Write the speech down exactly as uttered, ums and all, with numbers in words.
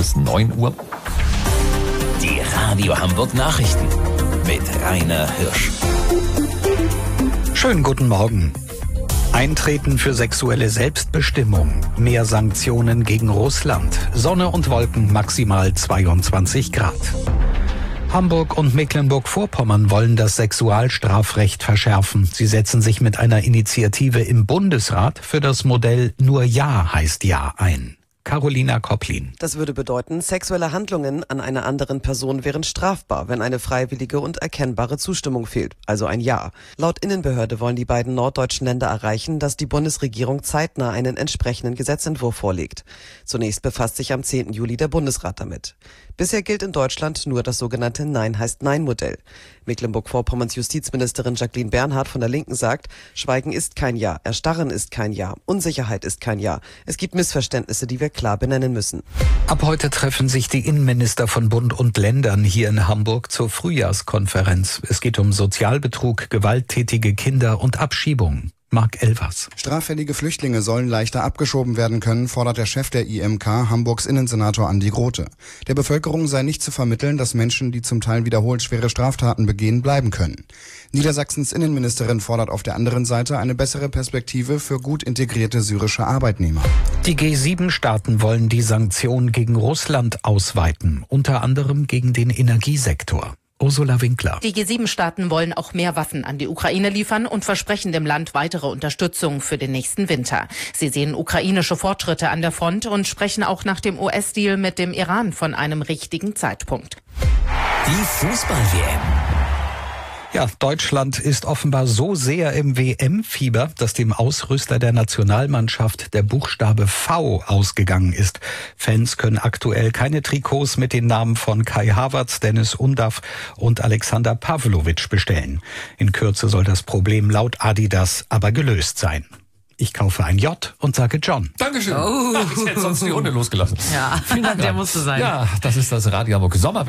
bis neun Uhr. Die Radio Hamburg Nachrichten mit Rainer Hirsch. Schönen guten Morgen. Eintreten für sexuelle Selbstbestimmung. Mehr Sanktionen gegen Russland. Sonne und Wolken maximal zweiundzwanzig Grad. Hamburg und Mecklenburg-Vorpommern wollen das Sexualstrafrecht verschärfen. Sie setzen sich mit einer Initiative im Bundesrat für das Modell Nur Ja heißt Ja ein. Carolina Kopplin. Das würde bedeuten, sexuelle Handlungen an einer anderen Person wären strafbar, wenn eine freiwillige und erkennbare Zustimmung fehlt, also ein Ja. Laut Innenbehörde wollen die beiden norddeutschen Länder erreichen, dass die Bundesregierung zeitnah einen entsprechenden Gesetzentwurf vorlegt. Zunächst befasst sich am zehnten Juli der Bundesrat damit. Bisher gilt in Deutschland nur das sogenannte Nein heißt Nein-Modell. Mecklenburg-Vorpommerns Justizministerin Jacqueline Bernhard von der Linken sagt, Schweigen ist kein Ja, Erstarren ist kein Ja, Unsicherheit ist kein Ja. Es gibt Missverständnisse, die wir klar benennen müssen. Ab heute treffen sich die Innenminister von Bund und Ländern hier in Hamburg zur Frühjahrskonferenz. Es geht um Sozialbetrug, gewalttätige Kinder und Abschiebungen. Marc Elvers. Straffällige Flüchtlinge sollen leichter abgeschoben werden können, fordert der Chef der I M K, Hamburgs Innensenator Andi Grote. Der Bevölkerung sei nicht zu vermitteln, dass Menschen, die zum Teil wiederholt schwere Straftaten begehen, bleiben können. Niedersachsens Innenministerin fordert auf der anderen Seite eine bessere Perspektive für gut integrierte syrische Arbeitnehmer. Die G sieben Staaten wollen die Sanktionen gegen Russland ausweiten, unter anderem gegen den Energiesektor. Ursula Winkler. Die G sieben Staaten wollen auch mehr Waffen an die Ukraine liefern und versprechen dem Land weitere Unterstützung für den nächsten Winter. Sie sehen ukrainische Fortschritte an der Front und sprechen auch nach dem U S-Deal mit dem Iran von einem richtigen Zeitpunkt. Die Fußball-W M. Ja, Deutschland ist offenbar so sehr im W M-Fieber, dass dem Ausrüster der Nationalmannschaft der Buchstabe V ausgegangen ist. Fans können aktuell keine Trikots mit den Namen von Kai Havertz, Dennis Undaff und Alexander Pavlovic bestellen. In Kürze soll das Problem laut Adidas aber gelöst sein. Ich kaufe ein J und sage John. Dankeschön. Oh. Ich hätte sonst die Runde losgelassen. Ja, Vielen Dank. Der musste sein. Ja, das ist das Radio Hamburg Sommer.